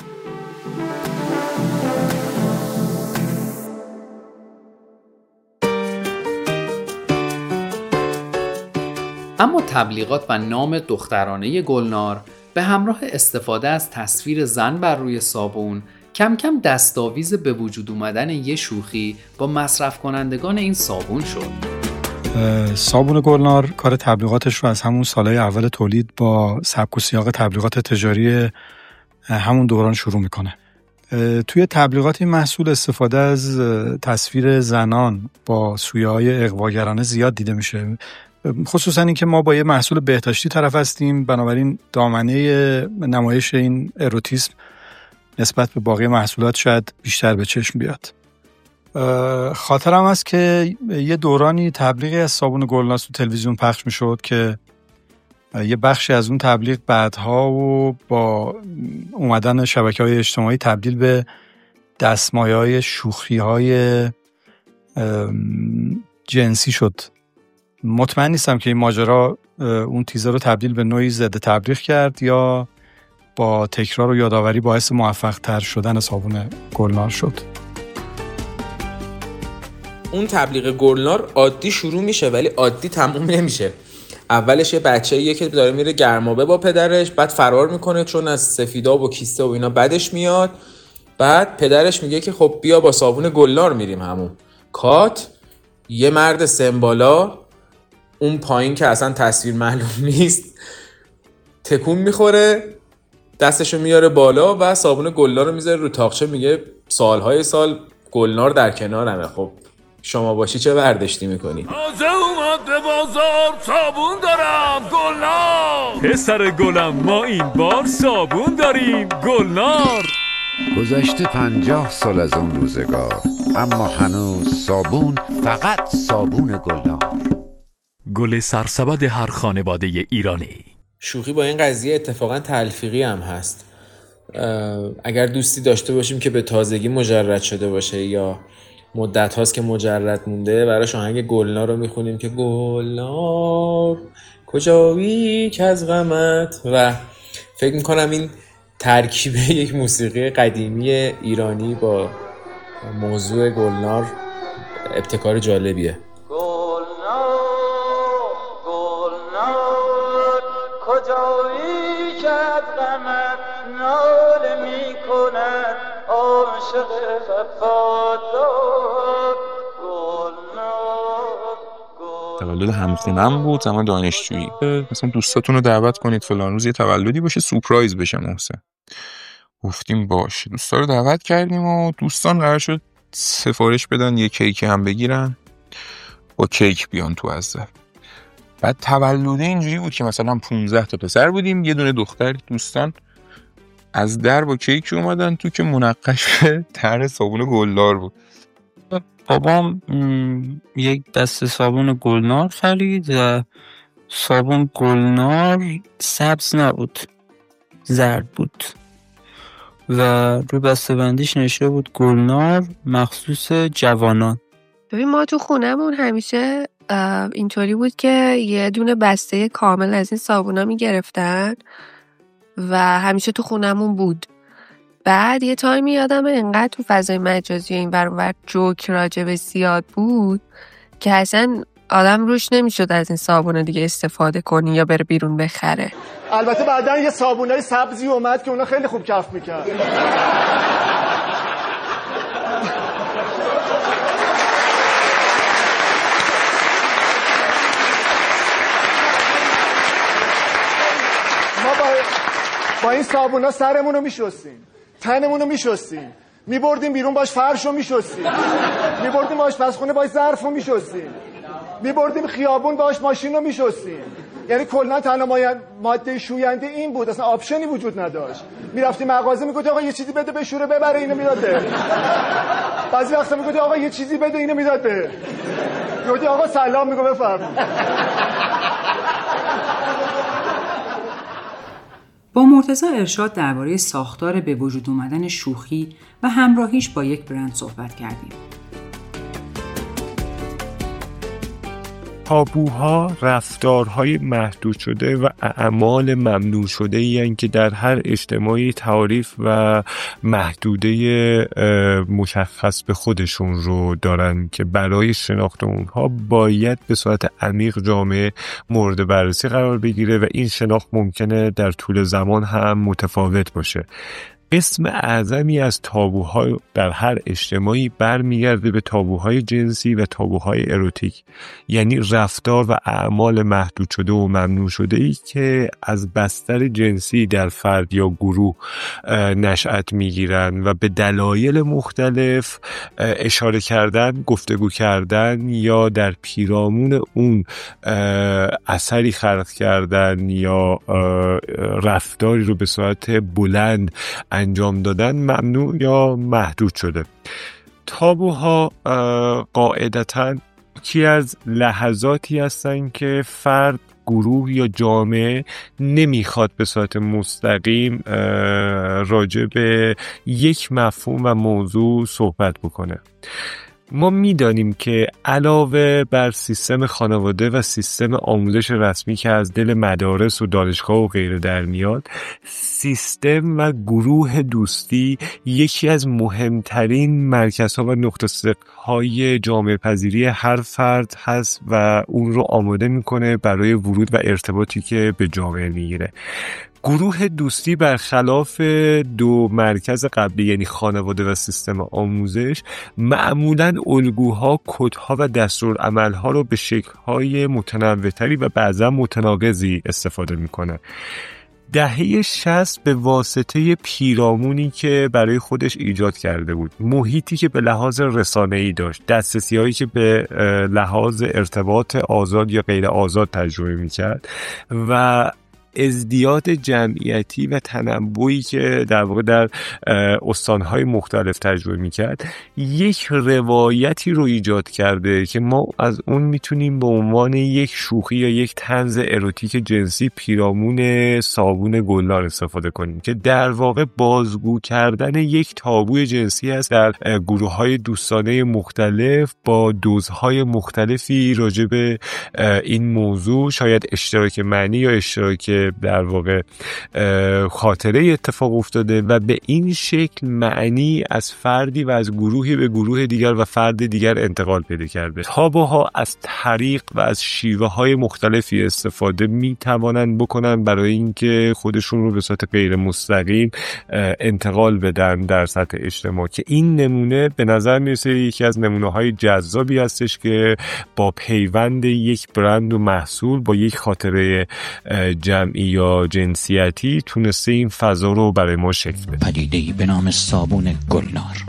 اما تبلیغات و نام دخترانه گلنار به همراه استفاده از تصویر زن بر روی صابون کم کم دستاویز به وجود اومدن یه شوخی با مصرف کنندگان این صابون شد. صابون گلنار کار تبلیغاتش رو از همون سالهای اول تولید با سبک و سیاق تبلیغات تجاری همون دوران شروع میکنه. توی تبلیغات این محصول استفاده از تصویر زنان با سویه‌های اغواگرانه زیاد دیده میشه، خصوصا این که ما با یه محصول بهداشتی طرف هستیم، بنابراین دامنه نمایش این اروتیسم نسبت به باقی محصولات شاید بیشتر به چشم بیاد. خاطرم هست که یه دورانی تبلیغی از صابون گلنار تو تلویزیون پخش میشد که یه بخشی از اون تبلیغ بعدها و با اومدن شبکه‌های اجتماعی تبدیل به دستمایه‌های شوخی‌های جنسی شد. مطمئن نیستم که این ماجرا اون تیزر رو تبدیل به نوعی ضد تبلیغ کرد یا با تکرار و یادآوری باعث موفق تر شدن صابون گلنار شد. اون تبلیغ گلنار عادی شروع میشه ولی عادی تموم نمیشه. اولش یه بچه‌ایه که داره میره گرمابه با پدرش، بعد فرار میکنه چون از سفیداب و کیسه و اینا بدش میاد. بعد پدرش میگه که خب بیا با صابون گلنار میریم همون. کات یه مرد سمبالا اون پایین که اصلا تصویر معلوم نیست تکون میخوره، دستشو میاره بالا و صابون گلنار رو میذاره رو تاقچه، میگه سالهای سال گلنار در کنارمه. خب شما باشی چه برداشتی میکنی؟ تازه اومد به بازار صابون دارم گلنار. پسر گلم ما این بار صابون داریم گلنار. گذشته 50 سال از اون روزگار، اما هنوز صابون فقط صابون گلنار. گل سرسبد هر خانواده ایرانی. شوخی با این قضیه اتفاقا تلفیقی هم هست. اگر دوستی داشته باشیم که به تازگی مجرد شده باشه یا مدت هاست که مجرد مونده، براش آهنگ گلنار رو میخونیم که گلنار کجایی که از غمت. و فکر میکنم این ترکیب یک موسیقی قدیمی ایرانی با موضوع گلنار ابتکار جالبیه. کجایی که از غمت ناله می کند عاشق وفادار گلنار. تولد همخونم بود زمان دانشجویی. مثلا دوستاتون رو دعوت کنید فلان روز یه تولدی باشه سورپرایز بشه محسن. گفتیم باشه. دوستا رو دعوت کردیم و دوستان قرار شد سفارش بدن یه کیک هم بگیرن با کیک بیان تو عزل. بعد تولده اینجوری بود که مثلا 15 تا پسر بودیم، یه دونه دختر. دوستان از در با کیک اومدن تو که منقش به طرح صابون گلنار بود. بابام یک دسته صابون گلنار خرید و صابون گلنار سبز نبود، زرد بود و روی بسته‌بندیش نوشته بود گلنار مخصوص جوانان. ببین ما تو خونمون همیشه اینطوری بود که یه دونه بسته کامل از این صابونا میگرفتن و همیشه تو خونمون بود. بعد یه تایمی یادم انقدر تو فضای مجازی این ور اون ور جوک راجب زیاد بود که اصلا آدم روش نمیشد از این صابونا دیگه استفاده کنی یا بره بیرون بخره. البته بعدن یه صابونای سبزی اومد که اونا خیلی خوب کف میکرد. با این صابونا سرمون رو میشستیم، تنمون رو میشستیم، میبردیم بیرون باش فرش رو میشستیم، میبردیم آشپزخونه باش ظرف رو میشستیم، میبردیم خیابون باش ماشین رو میشستیم. یعنی کلا تنها ماده شوینده این بود، اصلا آپشنی وجود نداشت. میرفتی مغازه میگفتی آقا یه چیزی بده بشوره ببره، اینو میداد به. بعضی وقتا میگفتی آقا یه چیزی بده، اینو میداد به. میگفتی آقا سلام، میگه بفرمایید. با مرتضی ارشاد درباره ساختار به وجود اومدن شوخی و همراهیش با یک برند صحبت کردیم. تابوها رفتارهای محدود شده و اعمال ممنوع شده این که در هر اجتماعی تعریف و محدوده مشخص به خودشون رو دارن که برای شناخت اونها باید به صورت عمیق جامعه مورد بررسی قرار بگیره و این شناخت ممکنه در طول زمان هم متفاوت باشه. قسم اعظمی از تابوها در هر اجتماعی برمیگرده به تابوهای جنسی و تابوهای اروتیک، یعنی رفتار و اعمال محدود شده و ممنوع شده ای که از بستر جنسی در فرد یا گروه نشأت میگیرن و به دلایل مختلف اشاره کردن، گفتگو کردن یا در پیرامون اون اثری خلق کردن یا رفتاری رو به صورت بلند انجام دادن ممنوع یا محدود شده. تابوها قاعدتاً یکی از لحظاتی هستن که فرد گروه یا جامعه نمیخواد به صورت مستقیم راجع به یک مفهوم و موضوع صحبت بکنه. ما میدانیم که علاوه بر سیستم خانواده و سیستم آموزش رسمی که از دل مدارس و دانشگاه و غیره در میاد، سیستم و گروه دوستی یکی از مهمترین مرکزها و نقطه ثقل‌های جامعه پذیری هر فرد هست و اون رو آماده میکنه برای ورود و ارتباطی که به جامعه میگیره. گروه دوستی برخلاف دو مرکز قبلی یعنی خانواده و سیستم آموزش معمولاً الگوها، کدها و دستورالعملها رو به شکل‌های متنوع‌تری و بعضا متناقضی استفاده میکنه. دهه 60 به واسطه پیرامونی که برای خودش ایجاد کرده بود، محیطی که به لحاظ رسانه‌ای داشت، دسترسی‌هایی که به لحاظ ارتباط آزاد یا غیر آزاد تجربه میکرد و ازدیاد جمعیتی و تنوعی که در واقع در استانهای مختلف تجربه میکرد، یک روایتی رو ایجاد کرده که ما از اون میتونیم به عنوان یک شوخی یا یک طنز اروتیک جنسی پیرامون صابون گلنار استفاده کنیم که در واقع بازگو کردن یک تابوی جنسی است در گروه‌های دوستانه مختلف با دوزهای مختلفی راجع به این موضوع، شاید اشتراک معنی یا اشتراک در واقع خاطره اتفاق افتاده و به این شکل معنی از فردی و از گروهی به گروه دیگر و فرد دیگر انتقال پیدا کرده. تابوها از طریق و از شیوه های مختلفی استفاده می توانند بکنن برای اینکه خودشون رو به صورت غیر مستقیم انتقال بدن در سطح اجتماع، که این نمونه به نظر میرسه یکی از نمونه های جذابی هستش که با پیوند یک برند و محصول با یک خاطره جمعی یا جنسیتی تونسته این فضا رو برای ما شکل بده. پدیده‌ای به نام صابون گلنار.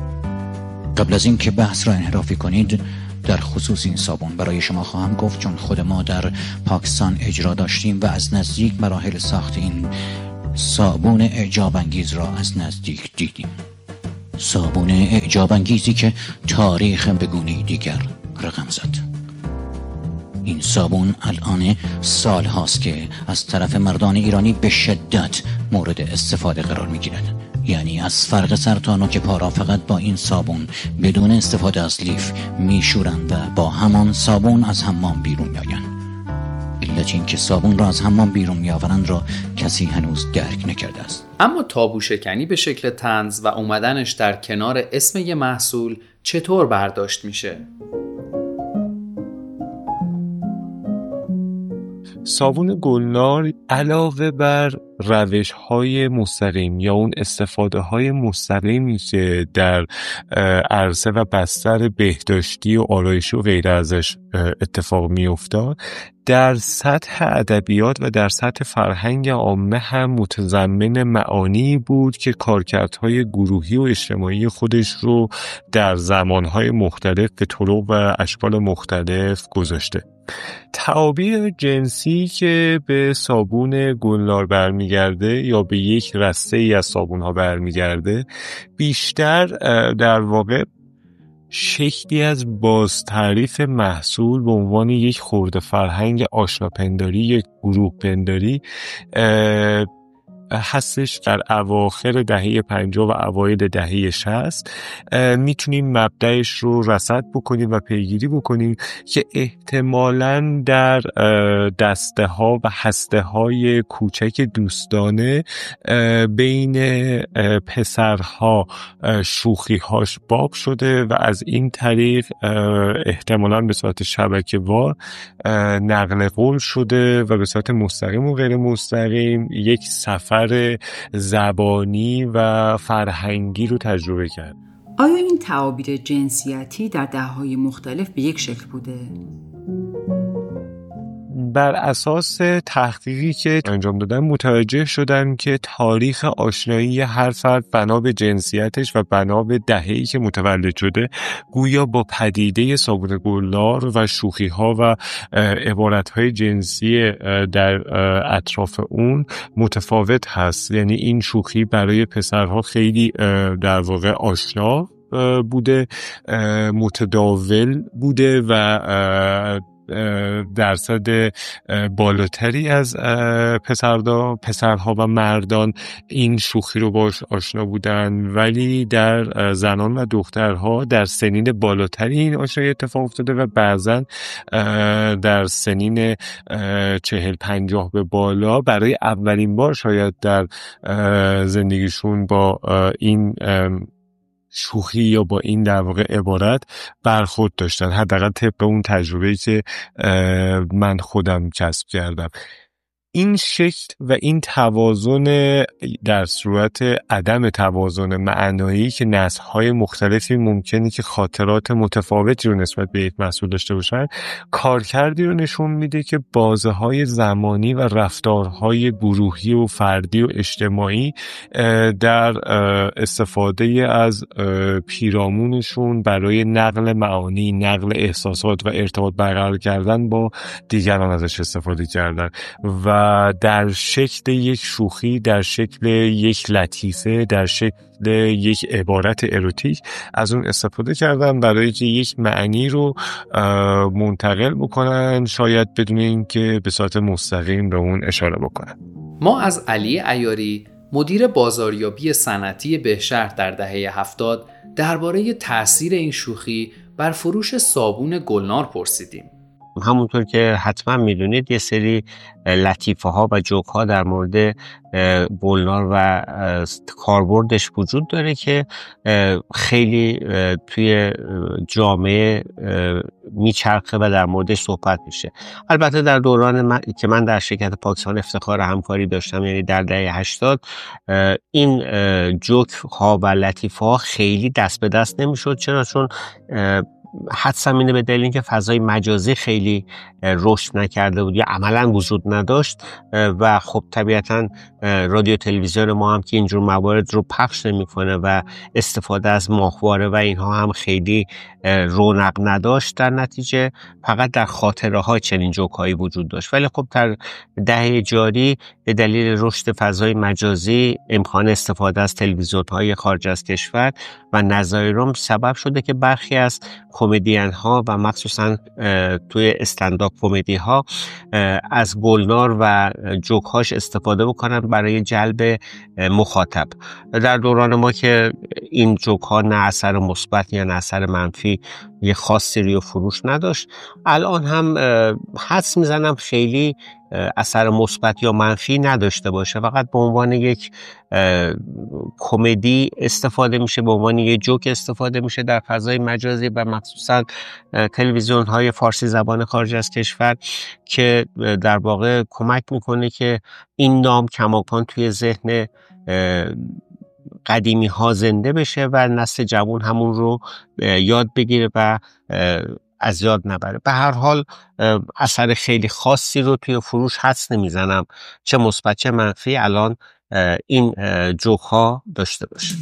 قبل از این که بحث را انحرافی کنید، در خصوص این صابون برای شما خواهم گفت، چون خود ما در پاکستان اجرا داشتیم و از نزدیک مراحل ساخت این صابون اعجاب انگیز را از نزدیک دیدیم. صابون اعجاب انگیزی که تاریخ به گونه‌ای دیگر رقم زد. این صابون الان سال هاست که از طرف مردان ایرانی به شدت مورد استفاده قرار می گیرد. یعنی از فرق سر تا نوک پا را فقط با این صابون بدون استفاده از لیف می شورند و با همان صابون از حمام بیرون می آیند. علت این که صابون را از حمام بیرون می آورند را کسی هنوز درک نکرده است. اما تابو شکنی به شکل طنز و اومدنش در کنار اسم یه محصول چطور برداشت میشه؟ صابون گلنار علاوه بر روش‌های مستقیم یا اون استفاده‌های مستقیمی که در عرصه و بستر بهداشتی و آرایشی و غیره ازش اتفاق می‌افتاد، در سطح ادبیات و در سطح فرهنگ عامه هم متضمن معانی بود که کارکردهای گروهی و اجتماعی خودش رو در زمانهای مختلف به طرق و اشکال مختلف گذاشته. تعابیر جنسی که به صابون گلنار برمیگرده یا به یک رسته ای از صابون ها برمیگرده، بیشتر در واقع شکلی از بازتعریف محصول به عنوان یک خرده فرهنگ آشناپنداری، یک گروه پنداری هستش. در اواخر دهه 50 و اوایل دهه 60 میتونیم مبدأش رو رصد بکنیم و پیگیری بکنیم که احتمالاً در دسته ها و هسته های کوچک دوستانه بین پسرها شوخی هاش باب شده و از این طریق احتمالاً به صورت شبکه‌وار نقل قول شده و به صورت مستقیم و غیر مستقیم یک سفر زبانی و فرهنگی رو تجربه کرد. آیا این تعابیر جنسیتی در دهه‌های مختلف به یک شکل بوده؟ بر اساس تحقیقی که انجام دادن متوجه شدن که تاریخ آشنایی هر فرد بنا به جنسیتش و بنا به دهه‌ای که متولد شده گویا با پدیده صابون گلنار و شوخی‌ها و عبارت‌های جنسی در اطراف اون متفاوت هست. یعنی این شوخی برای پسرها خیلی در واقع آشنا بوده، متداول بوده و درصد بالاتری از پسرها و مردان این شوخی رو باش آشنا بودن، ولی در زنان و دخترها در سنین بالاتری این آشنایی اتفاق افتاده و بعضا در سنین 40-50 به بالا برای اولین بار شاید در زندگیشون با این شوخی یا با این در واقع عبارت برخورد داشتن، حداقل طبق اون تجربه‌ای که من خودم کسب کردم. این شکل و این توازن در صورت عدم توازن معنایی که نسل‌های مختلفی ممکنه که خاطرات متفاوتی رو نسبت به یک محصول داشته باشن، کارکردی رو نشون میده که بازه‌های زمانی و رفتارهای گروهی و فردی و اجتماعی در استفاده از پیرامونشون برای نقل معانی، نقل احساسات و ارتباط برقرار کردن با دیگران ازش استفاده کردن و در شکل یک شوخی، در شکل یک لطیفه، در شکل یک عبارت اروتیک از اون استفاده کردن برای که یک معنی رو منتقل بکنن، شاید بدون اینکه به صورت مستقیم به اون اشاره بکنن. ما از علی عیاری، مدیر بازاریابی صنعتی بهشهر در دهه 70 درباره تأثیر این شوخی بر فروش صابون گلنار پرسیدیم. همونطور که حتما میدونید یه سری لطیفه ها و جوک ها در مورد گلنار و کاربردش وجود داره که خیلی توی جامعه میچرخه و در موردش صحبت میشه. البته در دوران که من در شرکت پاکستان افتخار همکاری داشتم، یعنی در دهه 80، این جوک ها و لطیفه ها خیلی دست به دست نمیشد. چرا؟ چون حدسم اینه به دلیل اینکه فضای مجازی خیلی رشد نکرده بود یا عملا وجود نداشت و خب طبیعتا رادیو تلویزیون ما هم که اینجور موارد رو پخش نمیکنه و استفاده از ماهواره و اینها هم خیلی رونق نداشت. در نتیجه فقط در خاطره ها چنین جوکایی وجود داشت. ولی خب در دهه جاری به دلیل رشد فضای مجازی امکان استفاده از تلویزیون های خارج از کشور و نظایرم سبب شده که برخی از کمدین ها و مخصوصا توی استنداپ کمدی ها از گلنار و جوک هاش استفاده بکنن برای جلب مخاطب. در دوران ما که این جوک ها نه اثر مثبت یا نه اثر منفی یه خاصی رو فروش نداشت، الان هم حدس میزنم خیلی اثر مثبت یا منفی نداشته باشه، فقط به عنوان یک کمدی استفاده میشه، به عنوان یک جوک استفاده میشه در فضای مجازی و مخصوصا تلویزیون های فارسی زبان خارج از کشور که در واقع کمک میکنه که این نام کماکان توی ذهن قدیمی ها زنده بشه و نسل جوان همون رو یاد بگیره و از یاد نبره. به هر حال اثر خیلی خاصی رو توی فروش حدس نمیزنم، چه مثبت چه منفی، الان این جوک ها داشته باشه.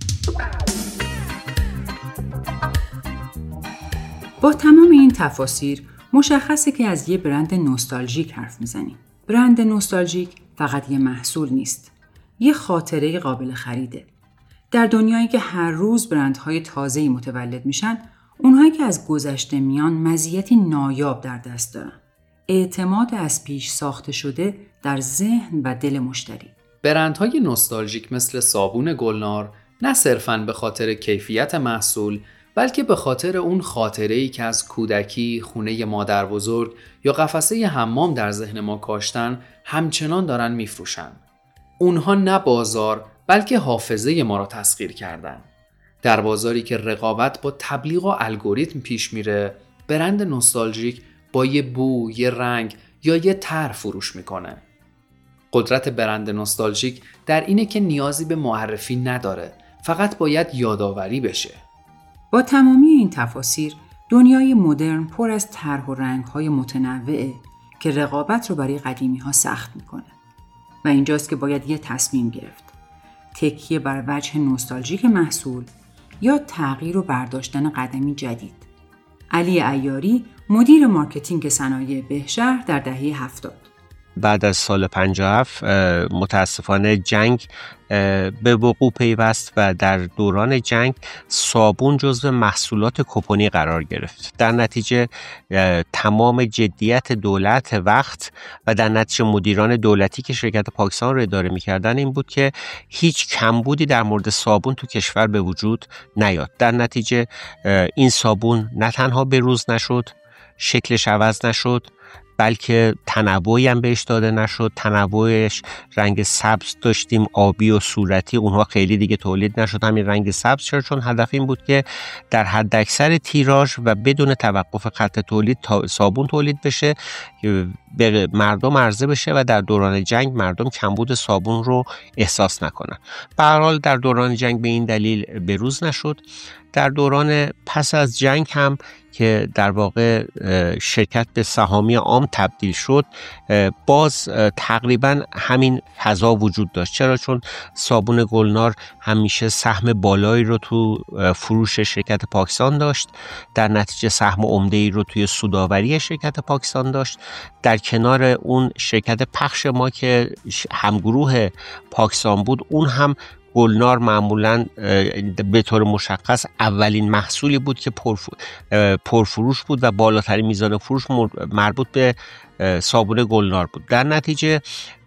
با تمام این تفاسیر مشخصه که از یه برند نوستالژیک حرف میزنیم. برند نوستالژیک فقط یه محصول نیست، یه خاطره قابل خریده. در دنیایی که هر روز برندهای تازه‌ای متولد میشن، اونهایی که از گذشته میان مزیتی نایاب در دست دارن. اعتماد از پیش ساخته شده در ذهن و دل مشتری. برندهای نوستالژیک مثل صابون گلنار نه صرفاً به خاطر کیفیت محصول، بلکه به خاطر اون خاطره‌ای که از کودکی، خونه مادر بزرگ یا قفسه حمام در ذهن ما کاشتن، همچنان دارن میفروشن. اونها نه بازار، بلکه حافظه ما را تسخیر کردن. در بازاری که رقابت با تبلیغ و الگوریتم پیش میره، برند نوستالژیک با یه بو، یه رنگ یا یه طرح فروش میکنه. قدرت برند نوستالژیک در اینه که نیازی به معرفی نداره، فقط باید یادآوری بشه. با تمامی این تفاسیر، دنیای مدرن پر از طرح و رنگ‌های متنوعه که رقابت رو برای قدیمی‌ها سخت میکنه. و اینجاست که باید یه تصمیم گرفت. تکیه بر وجه نوستالژیک محصول یا تغییر و برداشتن قدمی جدید. علی عیاری، مدیر مارکتینگ صنایع بهشهر در دهه 70. بعد از سال 57 متاسفانه جنگ به وقوع پیوست و در دوران جنگ صابون جزو محصولات کپونی قرار گرفت. در نتیجه تمام جدیت دولت وقت و در نتیجه مدیران دولتی که شرکت پاکسان رو اداره می‌کردن این بود که هیچ کمبودی در مورد صابون تو کشور به وجود نیاد. در نتیجه این صابون نه تنها بروز نشد، شکلش عوض نشد، بلکه تنوعی هم بهش داده نشد. تنوعش رنگ سبز داشتیم، آبی و صورتی، اونها خیلی دیگه تولید نشد. همین رنگ سبز چون هدف این بود که در حد اکثر تیراژ و بدون توقف خط تولید صابون تولید بشه، به مردم عرضه بشه و در دوران جنگ مردم کمبود صابون رو احساس نکنن. به هر حال در دوران جنگ به این دلیل بروز نشد. در دوران پس از جنگ هم که در واقع شرکت به سهامی عام تبدیل شد، باز تقریبا همین فضا وجود داشت. چرا؟ چون صابون گلنار همیشه سهم بالایی رو تو فروش شرکت پاکسان داشت، در نتیجه سهم عمده‌ای رو توی سودآوری شرکت پاکسان داشت. در کنار اون شرکت پخش ما که همگروه پاکسان بود، اون هم گلنار معمولاً به طور مشخص اولین محصولی بود که پرفروش بود و بالاترین میزان فروش مربوط به صابون گلنار بود. در نتیجه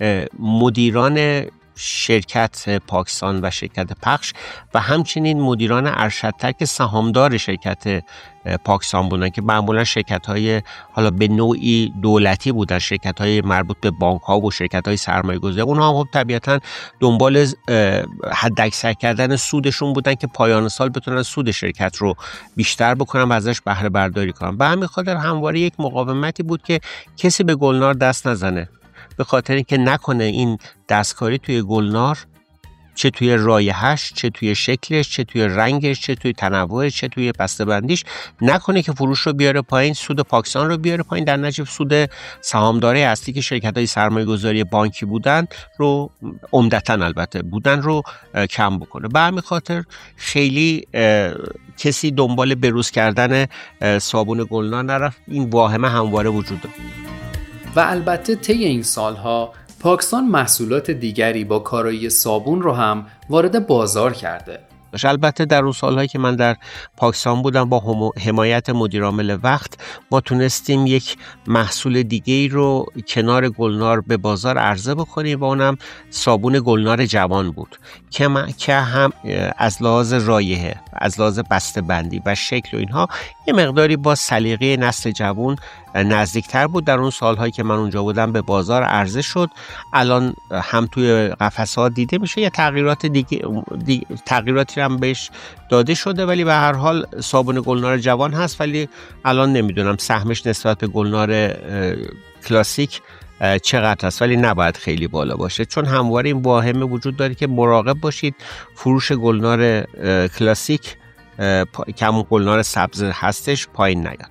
مدیران شرکت پاکسان و شرکت پخش و همچنین مدیران ارشدتر که سهامدار شرکت پاکسان بودن که معمولا شرکت‌های حالا به نوعی دولتی بودن، شرکت‌های مربوط به بانک‌ها و شرکت‌های سرمایه‌گذاری، اونها هم طبیعتاً دنبال حداکثر کردن سودشون بودن که پایان سال بتونن سود شرکت رو بیشتر بکنن و ازش بهره برداری کنن. به همین خاطر همواره یک مقاومتی بود که کسی به گلنار دست نزنه، به خاطر اینکه نکنه این دستکاری توی گلنار، چه توی رایحه‌اش، چه توی شکلش، چه توی رنگش، چه توی تنوعش، چه توی بسته‌بندیش، نکنه که فروش رو بیاره پایین، سود پاکسان رو بیاره پایین، در نتیجه سود سهامداری اصلی که شرکت‌های سرمایه‌گذاری بانکی بودن رو عمدتاً البته بودن رو کم بکنه. به همین خاطر خیلی کسی دنبال بروز کردن صابون گلنار نرفت. این واهمه همواره وجود داره. و البته طی این سالها پاکسان محصولات دیگری با کارایی صابون رو هم وارد بازار کرده. البته در اون سالهایی که من در پاکستان بودم با حمایت مدیرعامل وقت ما تونستیم یک محصول دیگه‌ای رو کنار گلنار به بازار عرضه بکنیم و اونم صابون گلنار جوان بود که هم از لحاظ رایحه، از لحاظ بسته‌بندی و شکل و اینها یه مقداری با سلیقه نسل جوان نزدیکتر بود. در اون سالهایی که من اونجا بودم به بازار عرضه شد. الان هم توی قفس‌ها دیده میشه، یه تغییرات دیگه تغییراتی هم بهش داده شده، ولی به هر حال صابون گلنار جوان هست. ولی الان نمیدونم سهمش نسبت به گلنار کلاسیک چقدر هست، ولی نباید خیلی بالا باشه، چون همواره این واهمه وجود داره که مراقب باشید فروش گلنار کلاسیک که همون گلنار سبز هستش پایین نیاد.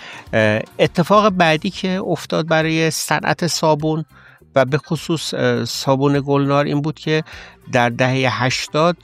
اتفاق بعدی که افتاد برای صنعت صابون و به خصوص صابون گلنار این بود که در دهه 80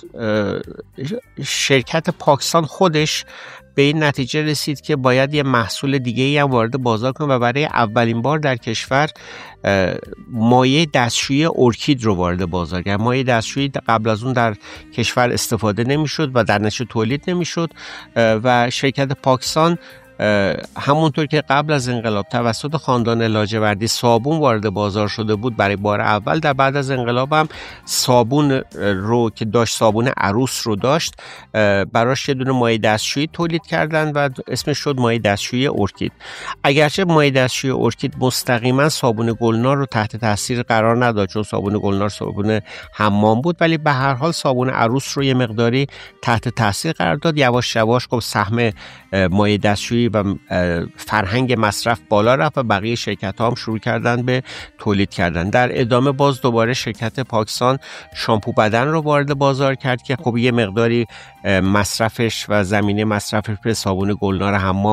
شرکت پاکسان خودش به این نتیجه رسید که باید یه محصول دیگه‌ای هم وارد بازار کنه و برای اولین بار در کشور مایع دستشویی ارکید رو وارد بازار کرد. مایع دستشویی قبل از اون در کشور استفاده نمی‌شد و در نتیجه تولید نمی‌شد و شرکت پاکسان همونطور که قبل از انقلاب توسط خاندان لاجوردی صابون وارد بازار شده بود برای بار اول، در بعد از انقلاب هم صابون رو که داشت، صابون عروس رو داشت، براش یه دونه مایع دستشویی تولید کردن و اسمش شد مایع دستشویی ارکید. اگرچه مایع دستشویی ارکید مستقیما صابون گلنار رو تحت تاثیر قرار نداد، چون صابون گلنار صابون حمام بود، ولی به هر حال صابون عروس رو یه مقداری تحت تاثیر قرار داد. یواش یواش خب سهم مایع دستشویی و فرهنگ مصرف بالا رفت و بقیه شرکت‌ها هم شروع کردن به تولید کردن. در ادامه باز دوباره شرکت پاکسان شامپو بدن رو وارد بازار کرد که خب یه مقداری مصرفش و زمینه مصرفش به صابون گلنار حمام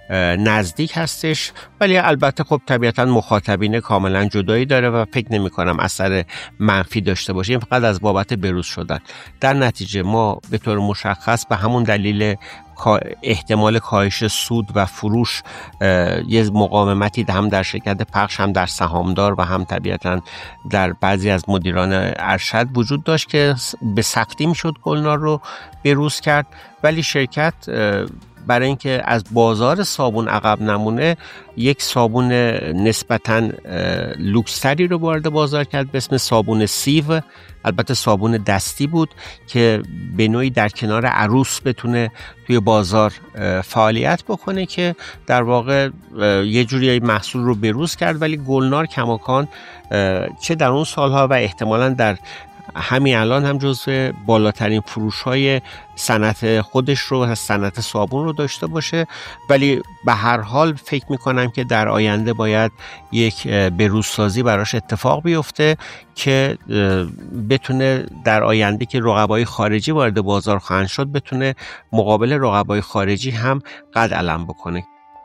نزدیک هستش، ولی البته خب طبیعتا مخاطبین کاملا جدایی داره و فکر نمی کنم اثر منفی داشته باشه، این فقط از بابت بروز شدن. در نتیجه ما به طور مشخص به همون دلیل احتمال کاهش سود و فروش یه مقاومتی هم در شرکت پخش، هم در سهامدار و هم طبیعتا در بعضی از مدیران ارشد وجود داشت که به سختی میشد گلنار رو بروز کرد، ولی شرکت برای اینکه از بازار صابون عقب نمونه یک صابون نسبتاً لوکس‌تری رو وارد بازار کرد به اسم صابون سیو. البته صابون دستی بود که به نوعی در کنار عروس بتونه توی بازار فعالیت بکنه که در واقع یه جوری محصول رو بروز کرد. ولی گلنار کماکان چه در اون سالها و احتمالاً در همین الان هم جزو بالاترین فروش‌های صنعت خودش رو، صنعت صابون رو داشته باشه، ولی به هر حال فکر می‌کنم که در آینده باید یک بروزسازی براش اتفاق بیفته که بتونه در آینده که رقبای خارجی وارد بازار خواهند شد بتونه مقابل رقبای خارجی هم قد علم بکنه.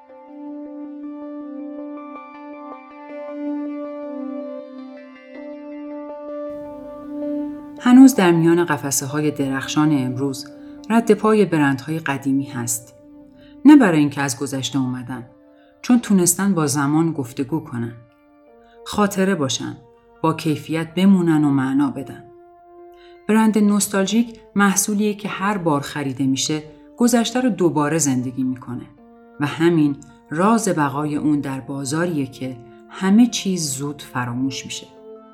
هنوز در میان قفسه های درخشان امروز رد پای برندهای قدیمی هست. نه برای اینکه از گذشته اومدن، چون تونستن با زمان گفتگو کنن. خاطره باشن، با کیفیت بمونن و معنا بدن. برند نوستالژیک محصولیه که هر بار خریده میشه گذشته رو دوباره زندگی میکنه و همین راز بقای اون در بازاریه که همه چیز زود فراموش میشه.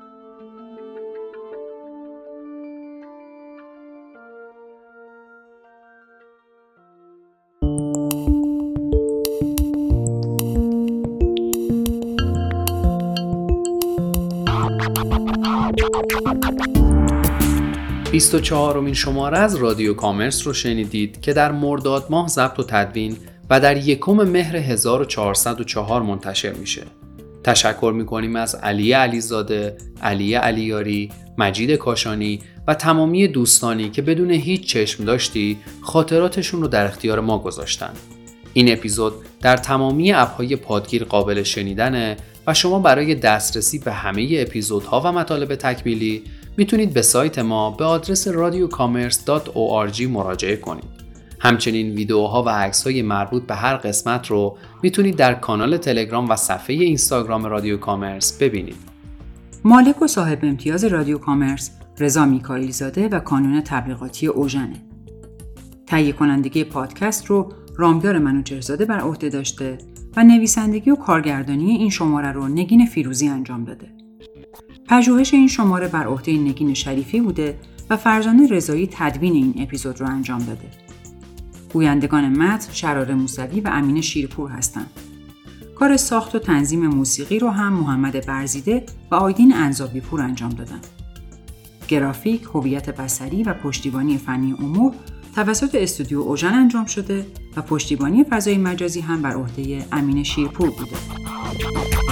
بیست و چهارمین شماره از رادیو کامرس رو شنیدید که در مرداد ماه ضبط و تدوین و در 1 مهر 1404 منتشر میشه. تشکر میکنیم از علی علیزاده، علی علیاری، مجید کاشانی و تمامی دوستانی که بدون هیچ چشم داشتی خاطراتشون رو در اختیار ما گذاشتن. این اپیزود در تمامی اپ‌های پادگیر قابل شنیدنه و شما برای دسترسی به همه اپیزودها و مطالب تکمیلی میتونید به سایت ما به آدرس radiocommerce.org مراجعه کنید. همچنین ویدیوها و عکس‌های مربوط به هر قسمت رو میتونید در کانال تلگرام و صفحه اینستاگرام رادیو کامرس ببینید. مالک و صاحب امتیاز رادیو کامرس رضا میکائیل زاده و کانون تبلیغاتی اوژنه. تهیه کنندگی پادکست رو رامدار منوچهرزاده بر عهده داشته و نویسندگی و کارگردانی این شماره رو نگین فیروزی انجام داده. پژوهش این شماره بر عهده نگین شریفی بوده و فرزانه رضایی تدوین این اپیزود رو انجام داده. گویندگان متن شراره موسوی و امین شیرپور هستند. کار ساخت و تنظیم موسیقی رو هم محمد برزیده و آیدین انزابی پور انجام دادن. گرافیک، هویت بصری و پشتیبانی فنی امور توسط استودیو اوژن انجام شده و پشتیبانی فضای مجازی هم بر عهده امین شیرپور بوده.